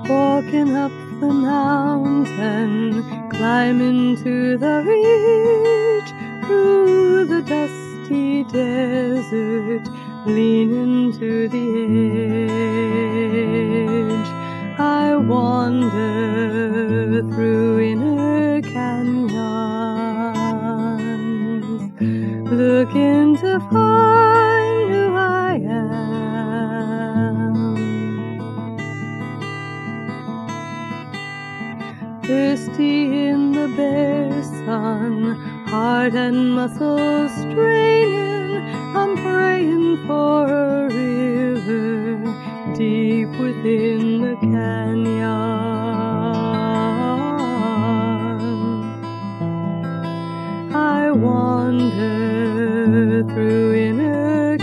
walking up the mountain, climbing to the ridge, through the dusty desert, leaning to the edge. I wander through inner canyons, looking to find who I am. Thirsty in the bare sun, heart and muscles straining, I'm praying for a river deep within the canyon. I wander through inner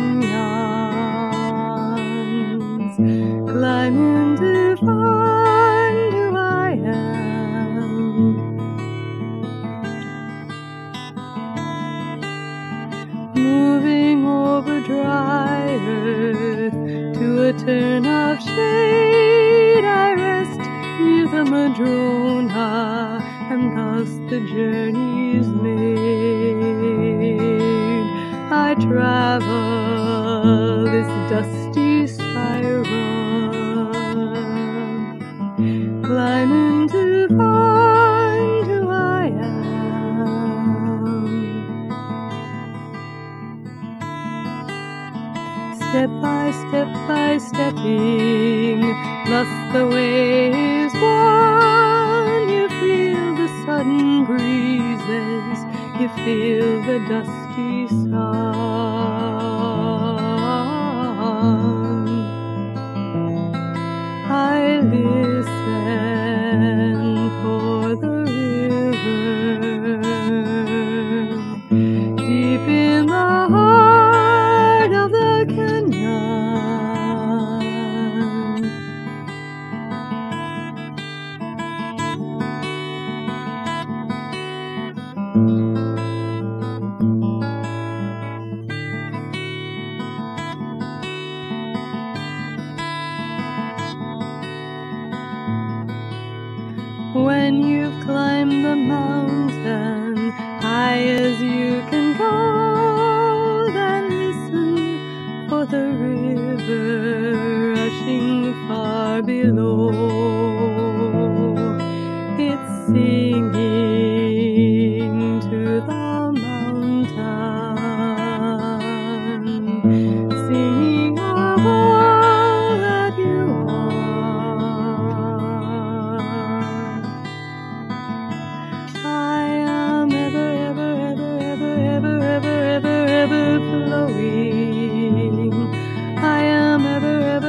canyons, climbing to find who I am. Moving over dry earth to a turn of shade, I rest near the Madrona, and thus the journey's made. I travel this dusty spiral, climbing to find who I am. Step by stepping, thus the way is worn. You feel the sudden breezes, you feel the dusty sun. I listen for the river, deep in the heart of the canyon. When you've climbed the mountain, high as you can go, then listen for the river rushing far below. It's singing to the mountain, singing of all that you are. I am ever flowing. I am ever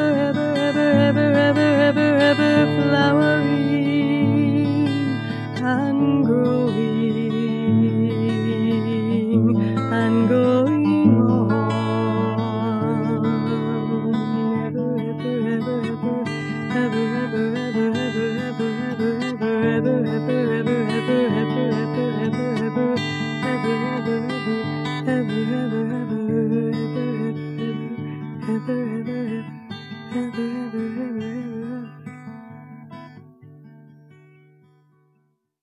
flowering and growing and going on. Ever